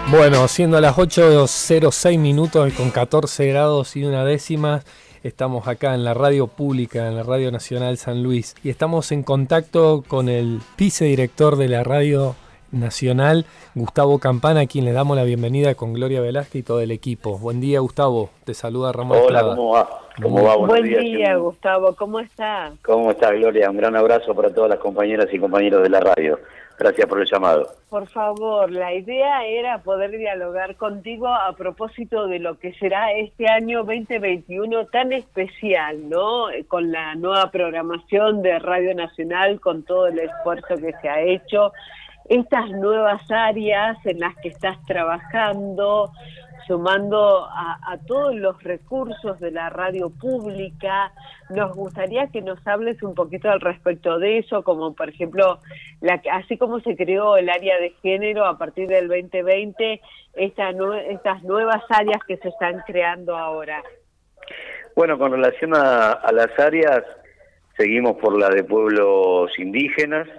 Bueno, siendo las 8:06 minutos y con 14 grados y una décima, estamos acá en la radio pública, en la Radio Nacional San Luis, y estamos en contacto con el vicedirector de la Radio Nacional, Gustavo Campana, a quien le damos la bienvenida con Gloria Velázquez y todo el equipo. Buen día, Gustavo. Te saluda Ramón Hola, Estrada. ¿cómo va? ¿Cómo va? Buen día, Gustavo. ¿Cómo está? ¿Cómo está, Gloria? Un gran abrazo para todas las compañeras y compañeros de la radio. Gracias por el llamado. Por favor, la idea era poder dialogar contigo a propósito de lo que será este año 2021 tan especial, ¿no? Con la nueva programación de Radio Nacional, con todo el esfuerzo que se ha hecho, estas nuevas áreas en las que estás trabajando, sumando a todos los recursos de la radio pública. Nos gustaría que nos hables un poquito al respecto de eso, como por ejemplo, así como se creó el área de género a partir del 2020, estas nuevas áreas que se están creando ahora. Bueno, con relación a las áreas, seguimos por la de pueblos indígenas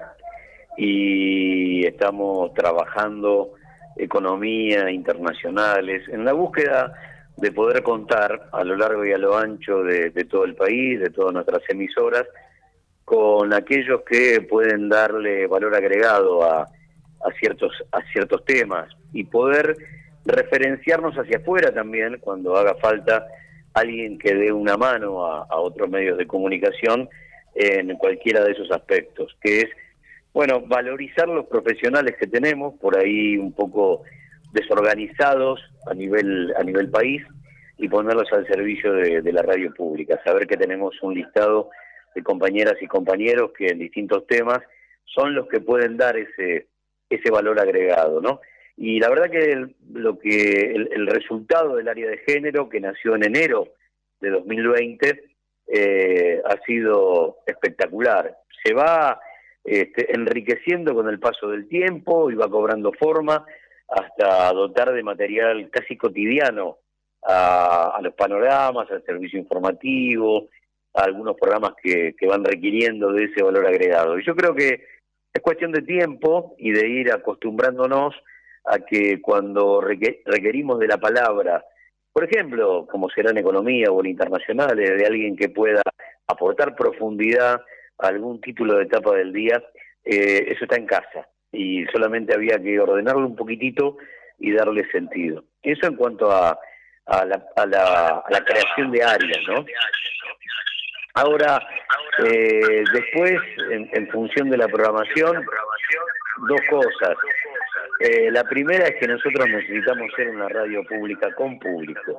y estamos trabajando economía, internacionales, en la búsqueda de poder contar a lo largo y a lo ancho de todo el país, de todas nuestras emisoras, con aquellos que pueden darle valor agregado a ciertos temas y poder referenciarnos hacia afuera también cuando haga falta alguien que dé una mano a otros medios de comunicación en cualquiera de esos aspectos, que es, bueno, valorizar los profesionales que tenemos, por ahí un poco desorganizados a nivel país, y ponerlos al servicio de la radio pública. Saber que tenemos un listado de compañeras y compañeros que en distintos temas son los que pueden dar ese valor agregado, ¿no? Y la verdad que el resultado del área de género, que nació en enero de 2020, ha sido espectacular. Se va enriqueciendo con el paso del tiempo y va cobrando forma hasta dotar de material casi cotidiano a los panoramas, al servicio informativo, a algunos programas que van requiriendo de ese valor agregado. Y yo creo que es cuestión de tiempo y de ir acostumbrándonos a que cuando requerimos de la palabra, por ejemplo, como será en economía o en internacionales, de alguien que pueda aportar profundidad a algún título de etapa del día, eso está en casa y solamente había que ordenarlo un poquitito y darle sentido. Eso en cuanto a la creación de áreas, ¿no? Ahora, después, en función de la programación, dos cosas. La primera es que nosotros necesitamos ser una radio pública con público.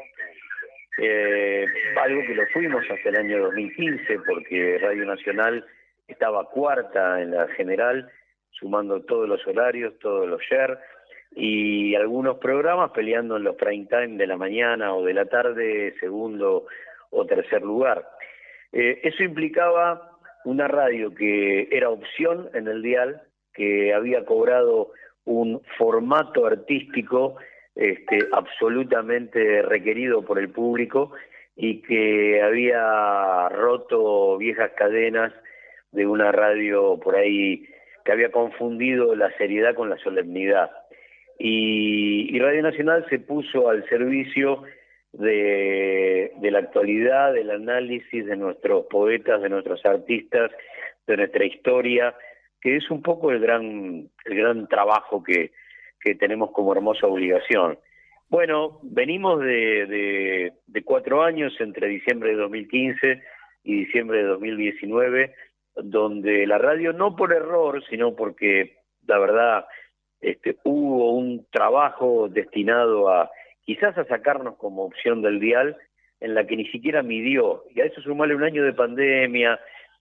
Algo que lo fuimos hasta el año 2015, porque Radio Nacional estaba cuarta en la general, sumando todos los horarios, todos los share, y algunos programas peleando en los prime time de la mañana o de la tarde, segundo o tercer lugar. Eso implicaba una radio que era opción en el dial, que había cobrado un formato artístico absolutamente requerido por el público y que había roto viejas cadenas de una radio por ahí que había confundido la seriedad con la solemnidad. Y Radio Nacional se puso al servicio de la actualidad, del análisis de nuestros poetas, de nuestros artistas, de nuestra historia, que es un poco el gran trabajo que tenemos como hermosa obligación. Bueno, venimos de 4 años, entre diciembre de 2015 y diciembre de 2019, donde la radio, no por error, sino porque la verdad hubo un trabajo destinado quizás a sacarnos como opción del dial, en la que ni siquiera midió, y a eso sumarle un año de pandemia,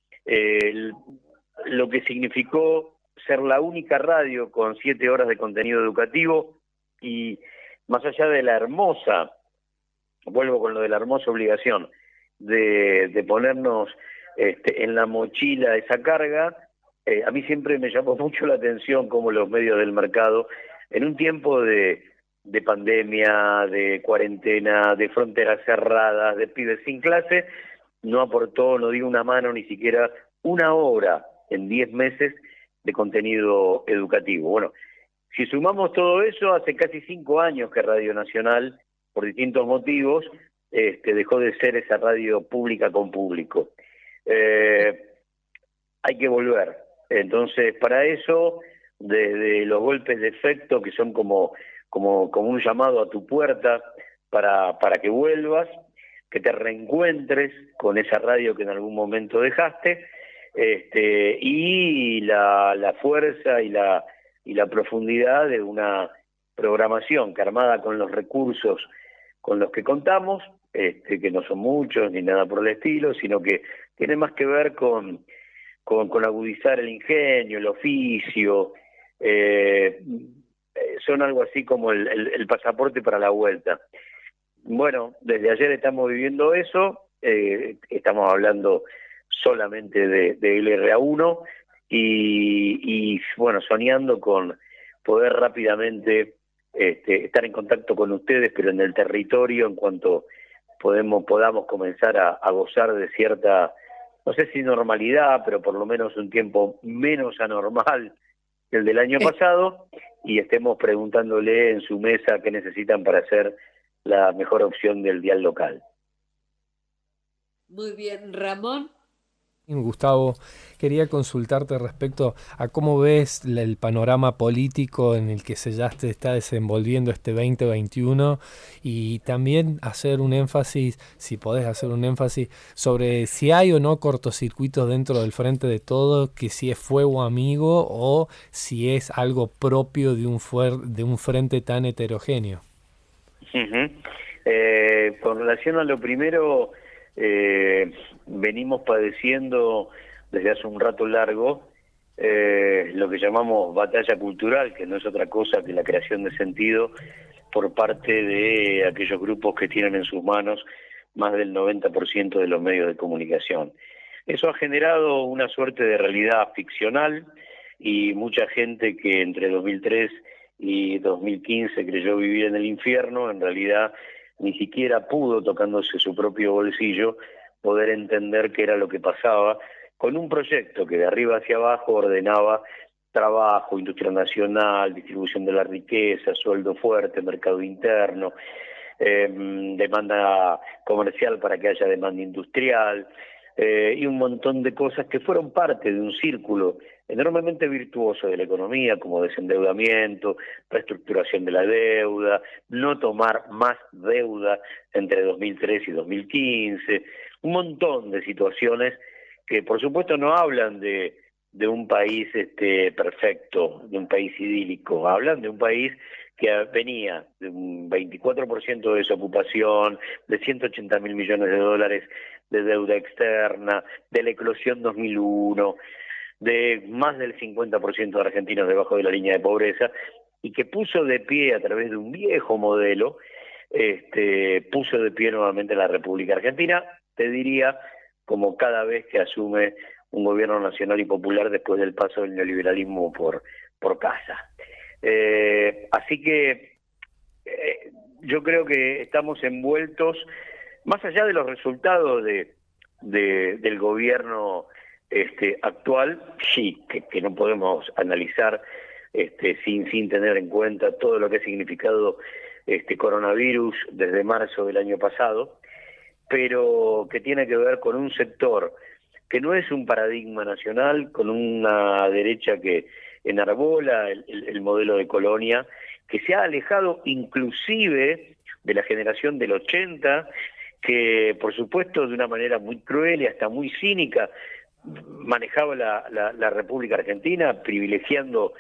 lo que significó ser la única radio con 7 horas de contenido educativo, y más allá de la hermosa, vuelvo con lo de la hermosa obligación de ponernos en la mochila esa carga, a mí siempre me llamó mucho la atención cómo los medios del mercado, en un tiempo de pandemia, de cuarentena, de fronteras cerradas, de pibes sin clase, no aportó, no dio una mano, ni siquiera una hora en 10 meses de contenido educativo. Bueno, Si sumamos todo eso, hace casi 5 años que Radio Nacional, por distintos motivos, dejó de ser esa radio pública con público. Hay que volver. Entonces, para eso, desde los golpes de efecto, que son como un llamado a tu puerta para que vuelvas, que te reencuentres con esa radio que en algún momento dejaste, y la fuerza y la profundidad de una programación que, armada con los recursos con los que contamos, que no son muchos ni nada por el estilo, sino que tiene más que ver con agudizar el ingenio, el oficio, son algo así como el pasaporte para la vuelta. Bueno, desde ayer estamos viviendo eso, estamos hablando solamente de LRA1 y bueno, soñando con poder rápidamente estar en contacto con ustedes, pero en el territorio, en cuanto podamos comenzar a gozar de cierta, no sé si normalidad, pero por lo menos un tiempo menos anormal que el del año pasado, y estemos preguntándole en su mesa qué necesitan para ser la mejor opción del dial local. Muy bien, Ramón. Gustavo, quería consultarte respecto a cómo ves el panorama político en el que ya te está desenvolviendo este 2021 y también hacer un énfasis, si podés hacer un énfasis, sobre si hay o no cortocircuitos dentro del Frente de Todos, que si es fuego amigo o si es algo propio de un frente tan heterogéneo. Con relación a lo primero, venimos padeciendo desde hace un rato largo lo que llamamos batalla cultural, que no es otra cosa que la creación de sentido por parte de aquellos grupos que tienen en sus manos más del 90% de los medios de comunicación. Eso ha generado una suerte de realidad ficcional, y mucha gente que entre 2003 y 2015 creyó vivir en el infierno, en realidad ni siquiera pudo, tocándose su propio bolsillo, poder entender qué era lo que pasaba con un proyecto que de arriba hacia abajo ordenaba trabajo, industria nacional, distribución de la riqueza, sueldo fuerte, mercado interno, demanda comercial para que haya demanda industrial, y un montón de cosas que fueron parte de un círculo enormemente virtuoso de la economía, como desendeudamiento, reestructuración de la deuda, no tomar más deuda entre 2003 y 2015, un montón de situaciones que por supuesto no hablan de un país perfecto, de un país idílico, hablan de un país que venía de un 24% de desocupación, de 180.000 millones de dólares de deuda externa, de la eclosión 2001, de más del 50% de argentinos debajo de la línea de pobreza, y que puso de pie a través de un viejo modelo, puso de pie nuevamente la República Argentina, te diría, como cada vez que asume un gobierno nacional y popular después del paso del neoliberalismo por casa. Así que yo creo que estamos envueltos, más allá de los resultados del gobierno actual, sí, que no podemos analizar sin tener en cuenta todo lo que ha significado coronavirus desde marzo del año pasado, pero que tiene que ver con un sector que no es un paradigma nacional, con una derecha que enarbola el modelo de colonia, que se ha alejado inclusive de la generación del 80, que por supuesto de una manera muy cruel y hasta muy cínica manejaba la República Argentina, privilegiando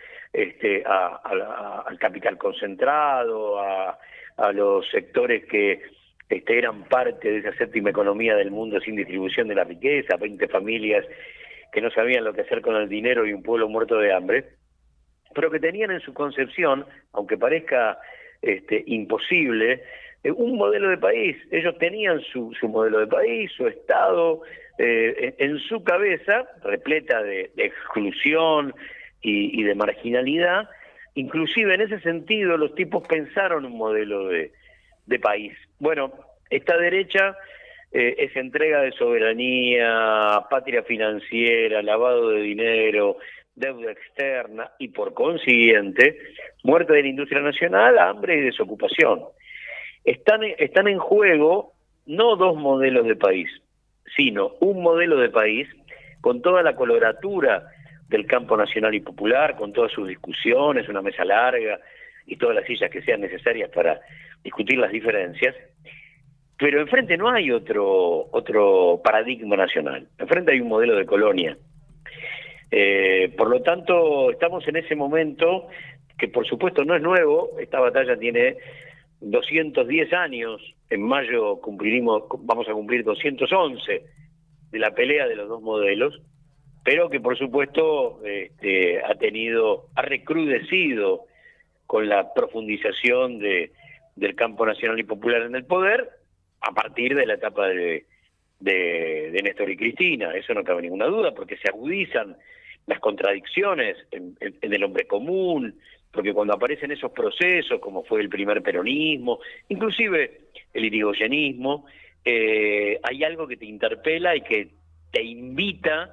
al capital concentrado, a los sectores que eran parte de esa séptima economía del mundo sin distribución de la riqueza, 20 familias que no sabían lo que hacer con el dinero y un pueblo muerto de hambre, pero que tenían en su concepción, aunque parezca imposible, un modelo de país. Ellos tenían su modelo de país, su Estado, en su cabeza, repleta de exclusión y de marginalidad. Inclusive en ese sentido los tipos pensaron un modelo de país. Bueno, esta derecha es entrega de soberanía, patria financiera, lavado de dinero, deuda externa y por consiguiente muerte de la industria nacional, hambre y desocupación. Están en juego no dos modelos de país, sino un modelo de país con toda la coloratura del campo nacional y popular, con todas sus discusiones, una mesa larga y todas las sillas que sean necesarias para discutir las diferencias. Pero enfrente no hay otro paradigma nacional, enfrente hay un modelo de colonia. Por lo tanto, estamos en ese momento que por supuesto no es nuevo. Esta batalla tiene 210 años, en mayo vamos a cumplir 211 de la pelea de los dos modelos, pero que por supuesto ha recrudecido con la profundización del campo nacional y popular en el poder a partir de la etapa de Néstor y Cristina. Eso no cabe ninguna duda, porque se agudizan las contradicciones en el hombre común, porque cuando aparecen esos procesos, como fue el primer peronismo, inclusive el irigoyenismo, hay algo que te interpela y que te invita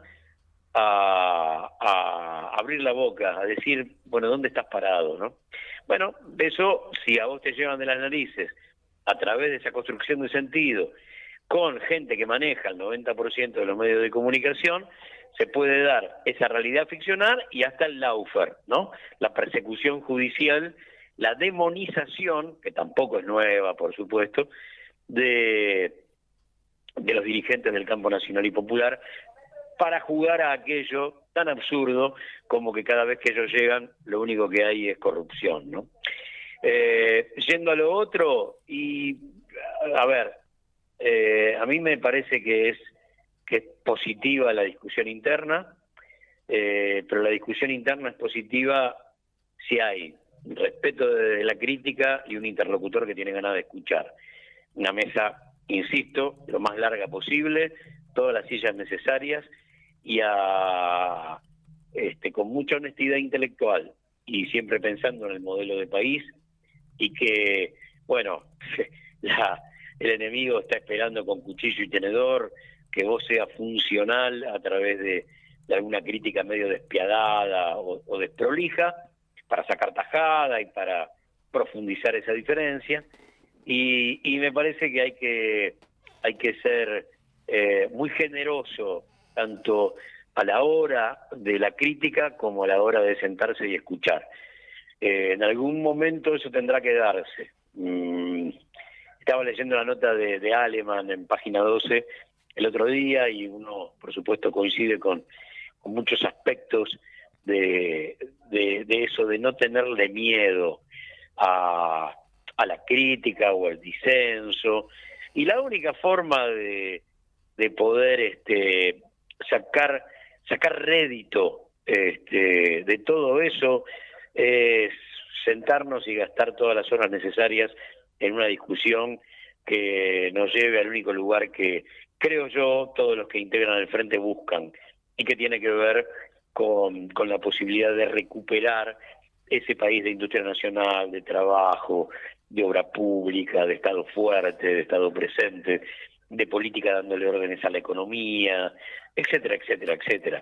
a abrir la boca, a decir, bueno, ¿dónde estás parado, no? Bueno, eso, si a vos te llevan de las narices a través de esa construcción de sentido, con gente que maneja el 90% de los medios de comunicación, se puede dar esa realidad ficcional y hasta el lawfare, ¿no? La persecución judicial, la demonización, que tampoco es nueva, por supuesto, de los dirigentes del campo nacional y popular, para jugar a aquello tan absurdo como que cada vez que ellos llegan, lo único que hay es corrupción, ¿no? Yendo a lo otro, y a ver, a mí me parece que es positiva la discusión interna, pero la discusión interna es positiva si hay respeto de la crítica y un interlocutor que tiene ganas de escuchar. Una mesa, insisto, lo más larga posible, todas las sillas necesarias y con mucha honestidad intelectual y siempre pensando en el modelo de país, y que, bueno, el enemigo está esperando con cuchillo y tenedor que vos seas funcional a través de alguna crítica medio despiadada o desprolija para sacar tajada y para profundizar esa diferencia, y me parece que hay que ser muy generoso tanto a la hora de la crítica como a la hora de sentarse y escuchar. En algún momento eso tendrá que darse. Estaba leyendo la nota de Aleman en página 12 el otro día, y uno, por supuesto, coincide con muchos aspectos de eso, de no tenerle miedo a la crítica o al disenso. Y la única forma de poder sacar rédito de todo eso es sentarnos y gastar todas las horas necesarias en una discusión que nos lleve al único lugar que, creo yo, todos los que integran el Frente buscan, y que tiene que ver con la posibilidad de recuperar ese país de industria nacional, de trabajo, de obra pública, de Estado fuerte, de Estado presente, de política dándole órdenes a la economía, etcétera, etcétera, etcétera.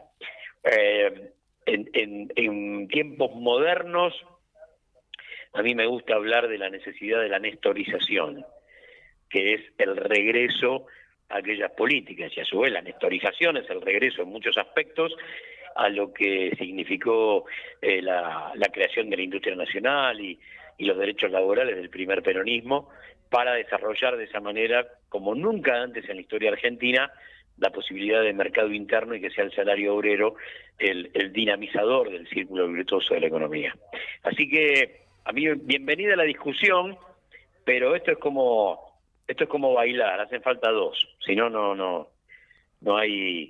En tiempos modernos, a mí me gusta hablar de la necesidad de la nestorización, que es el regreso a aquellas políticas, y a su vez la nestorización es el regreso en muchos aspectos a lo que significó la creación de la industria nacional y los derechos laborales del primer peronismo, para desarrollar de esa manera, como nunca antes en la historia argentina, la posibilidad de mercado interno y que sea el salario obrero el dinamizador del círculo virtuoso de la economía. Así que, a mí, bienvenida a la discusión, pero esto es como bailar, hacen falta dos, si no, no hay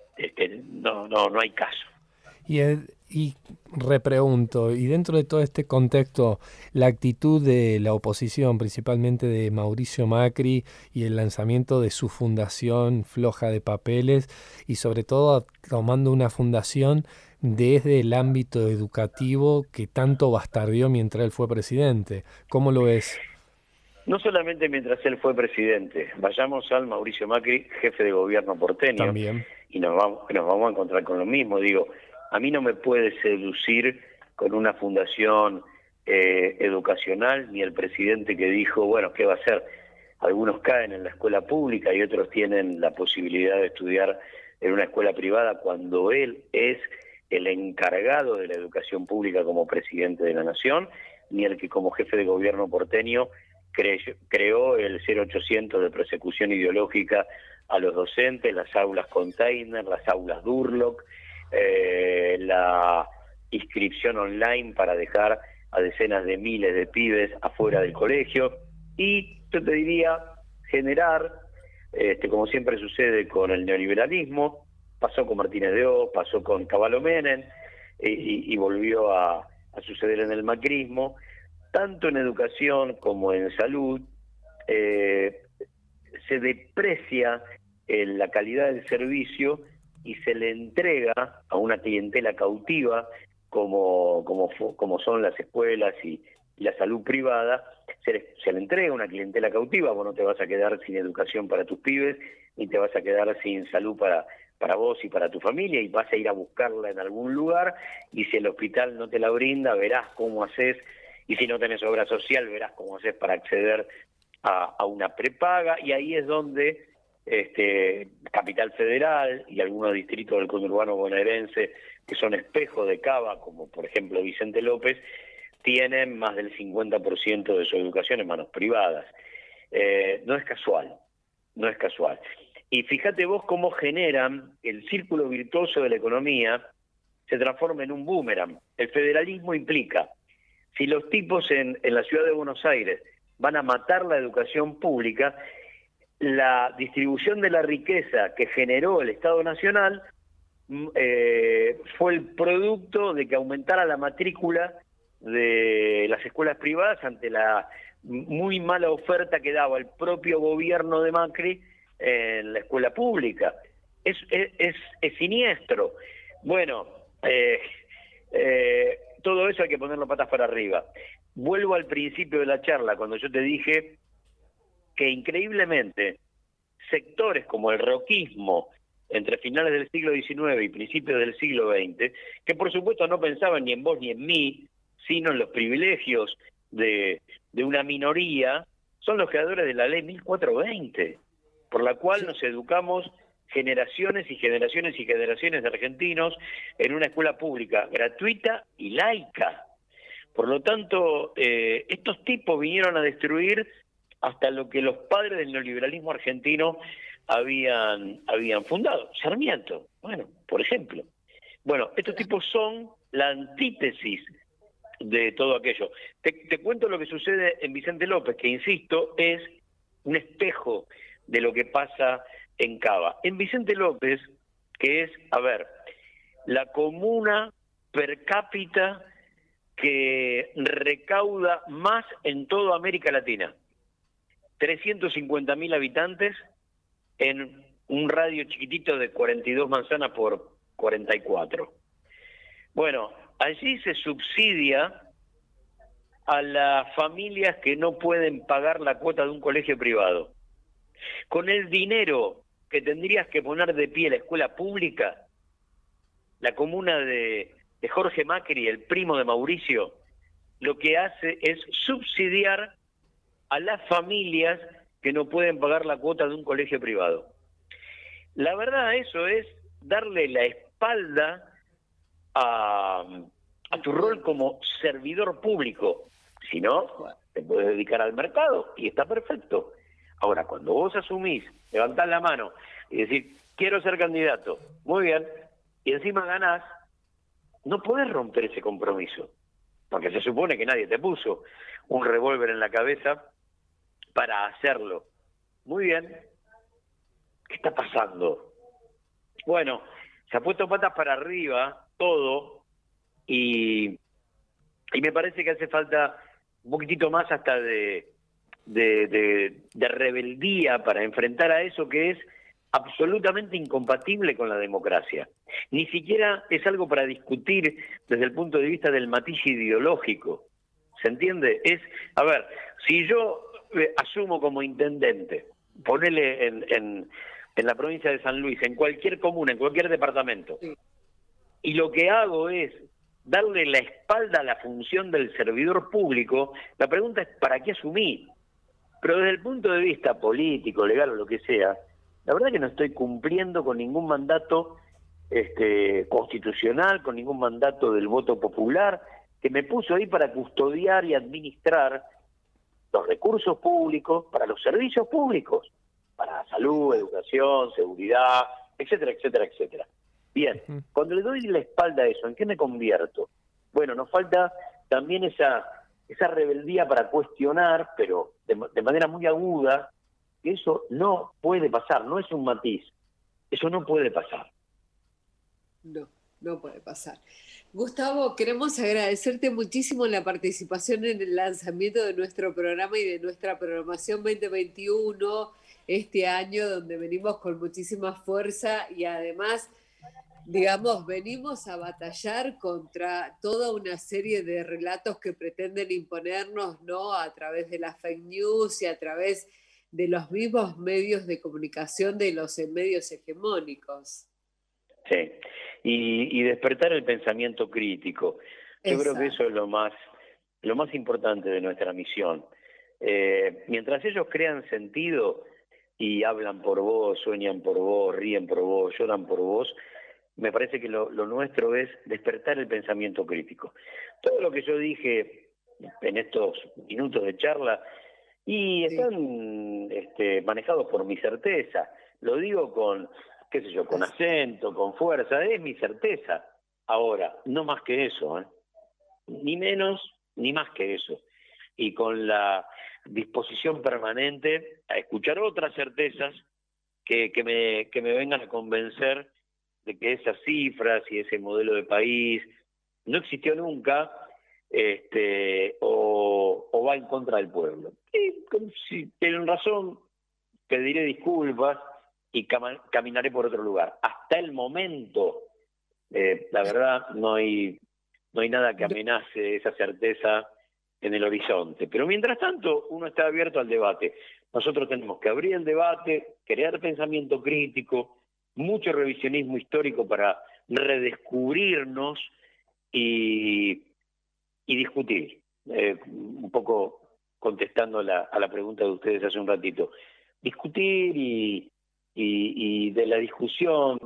caso. Y repregunto, y dentro de todo este contexto, la actitud de la oposición, principalmente de Mauricio Macri, y el lanzamiento de su fundación floja de papeles, y sobre todo tomando una fundación desde el ámbito educativo que tanto bastardeó mientras él fue presidente. ¿Cómo lo ves? No solamente mientras él fue presidente, vayamos al Mauricio Macri, jefe de gobierno porteño, También. y nos vamos a encontrar con lo mismo. Digo, a mí no me puede seducir con una fundación educacional, ni el presidente que dijo, bueno, ¿qué va a hacer? Algunos caen en la escuela pública y otros tienen la posibilidad de estudiar en una escuela privada cuando él es el encargado de la educación pública como presidente de la Nación, ni el que como jefe de gobierno porteño creó el 0800 de persecución ideológica a los docentes, las aulas container, las aulas Durlock, la inscripción online para dejar a decenas de miles de pibes afuera del colegio, y yo te diría generar, como siempre sucede con el neoliberalismo, pasó con Martínez de Oz, pasó con Cavallo Menem, y volvió a suceder en el macrismo, tanto en educación como en salud, se deprecia la calidad del servicio y se le entrega a una clientela cautiva como son las escuelas y la salud privada. Se le entrega una clientela cautiva. Vos no te vas a quedar sin educación para tus pibes, ni te vas a quedar sin salud para vos y para tu familia, y vas a ir a buscarla en algún lugar, y si el hospital no te la brinda, verás cómo haces, y si no tenés obra social, verás cómo haces para acceder a una prepaga, y ahí es donde Capital Federal y algunos distritos del conurbano bonaerense, que son espejos de Cava, como por ejemplo Vicente López, tienen más del 50% de su educación en manos privadas. No es casual, no es casual. Y fíjate vos cómo generan el círculo virtuoso de la economía, se transforma en un boomerang. El federalismo implica, si los tipos en la ciudad de Buenos Aires van a matar la educación pública, la distribución de la riqueza que generó el Estado Nacional fue el producto de que aumentara la matrícula de las escuelas privadas ante la muy mala oferta que daba el propio gobierno de Macri en la escuela pública. Es siniestro. Bueno, todo eso hay que ponerlo patas para arriba. Vuelvo al principio de la charla, cuando yo te dije que increíblemente sectores como el roquismo entre finales del siglo XIX y principios del siglo XX, que por supuesto no pensaban ni en vos ni en mí, sino en los privilegios de una minoría, son los creadores de la ley 1420, por la cual nos educamos generaciones y generaciones y generaciones de argentinos en una escuela pública gratuita y laica. Por lo tanto, estos tipos vinieron a destruir hasta lo que los padres del neoliberalismo argentino habían fundado. Sarmiento, bueno, por ejemplo. Bueno, estos tipos son la antítesis de todo aquello. Te cuento lo que sucede en Vicente López, que insisto, es un espejo de lo que pasa en Cava. En Vicente López, que es, la comuna per cápita que recauda más en toda América Latina. 350.000 habitantes en un radio chiquitito de 42 manzanas por 44. Bueno, allí se subsidia a las familias que no pueden pagar la cuota de un colegio privado. Con el dinero que tendrías que poner de pie la escuela pública, la comuna de Jorge Macri, el primo de Mauricio, lo que hace es subsidiar a las familias que no pueden pagar la cuota de un colegio privado. La verdad, eso es darle la espalda a tu rol como servidor público. Si no, te puedes dedicar al mercado y está perfecto. Ahora, cuando vos asumís, levantás la mano y decís, quiero ser candidato, muy bien, y encima ganás, no podés romper ese compromiso, porque se supone que nadie te puso un revólver en la cabeza para hacerlo. Muy bien, ¿qué está pasando? Bueno, se ha puesto patas para arriba todo, y me parece que hace falta un poquitito más hasta de rebeldía para enfrentar a eso que es absolutamente incompatible con la democracia. Ni siquiera es algo para discutir desde el punto de vista del matiz ideológico. ¿Se entiende? Es, si yo asumo como intendente, ponele en la provincia de San Luis, en cualquier comuna, en cualquier departamento, y lo que hago es darle la espalda a la función del servidor público, la pregunta es ¿para qué asumí? Pero desde el punto de vista político, legal o lo que sea, la verdad que no estoy cumpliendo con ningún mandato constitucional, con ningún mandato del voto popular, que me puso ahí para custodiar y administrar los recursos públicos, para los servicios públicos, para salud, educación, seguridad, etcétera, etcétera, etcétera. Bien, cuando le doy la espalda a eso, ¿en qué me convierto? Bueno, nos falta también esa rebeldía para cuestionar, pero de manera muy aguda, que eso no puede pasar, no es un matiz, eso no puede pasar. No, no puede pasar. Gustavo, queremos agradecerte muchísimo la participación en el lanzamiento de nuestro programa y de nuestra programación 2021 este año, donde venimos con muchísima fuerza y además, digamos, venimos a batallar contra toda una serie de relatos que pretenden imponernos, ¿no? A través de las fake news y a través de los mismos medios de comunicación de los medios hegemónicos. Sí, y despertar el pensamiento crítico. Yo creo que eso es lo más importante de nuestra misión. Mientras ellos crean sentido y hablan por vos, sueñan por vos, ríen por vos, lloran por vos, me parece que lo nuestro es despertar el pensamiento crítico. Todo lo que yo dije en estos minutos de charla, y están manejados por mi certeza, lo digo con, qué sé yo, con acento, con fuerza, es mi certeza. Ahora, no más que eso, ni menos ni más que eso. Y con la disposición permanente a escuchar otras certezas que me vengan a convencer de que esas cifras y ese modelo de país no existió nunca, o va en contra del pueblo. Y si tienen razón, pediré disculpas y caminaré por otro lugar. Hasta el momento, la verdad, no hay nada que amenace esa certeza en el horizonte. Pero mientras tanto, uno está abierto al debate. Nosotros tenemos que abrir el debate, crear pensamiento crítico, mucho revisionismo histórico para redescubrirnos y discutir. Un poco contestando a la pregunta de ustedes hace un ratito. Discutir y de la discusión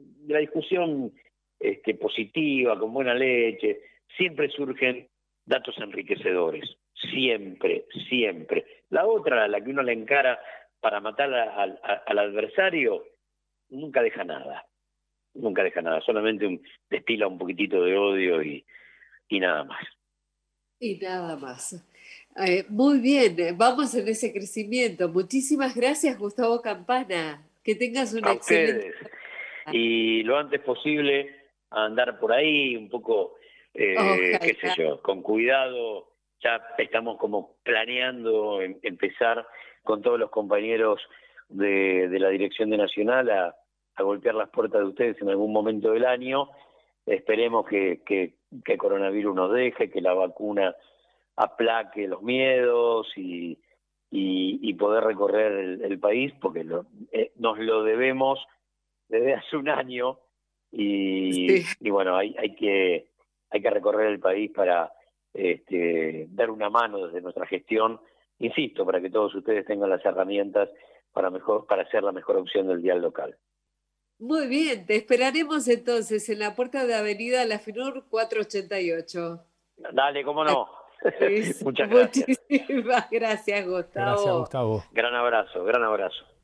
positiva, con buena leche, siempre surgen datos enriquecedores, siempre. La otra, la que uno le encara para matar al adversario, nunca deja nada, solamente destila un poquitito de odio y nada más. Y nada más. Muy bien, vamos en ese crecimiento. Muchísimas gracias, Gustavo Campana. Que tengas una excelente... Ustedes. Y lo antes posible a andar por ahí un poco, qué sé yo, con cuidado. Ya estamos como planeando empezar con todos los compañeros de la Dirección de Nacional a golpear las puertas de ustedes en algún momento del año. Esperemos que el coronavirus nos deje, que la vacuna aplaque los miedos y poder recorrer el país, porque nos lo debemos desde hace un año y bueno, hay que recorrer el país para dar una mano desde nuestra gestión, insisto, para que todos ustedes tengan las herramientas para ser la mejor opción del dial local. Muy bien, te esperaremos entonces en la puerta de Avenida La Finur 488. Dale, cómo no. Muchas gracias. Muchísimas gracias, Gustavo. Gracias, Gustavo. Gran abrazo.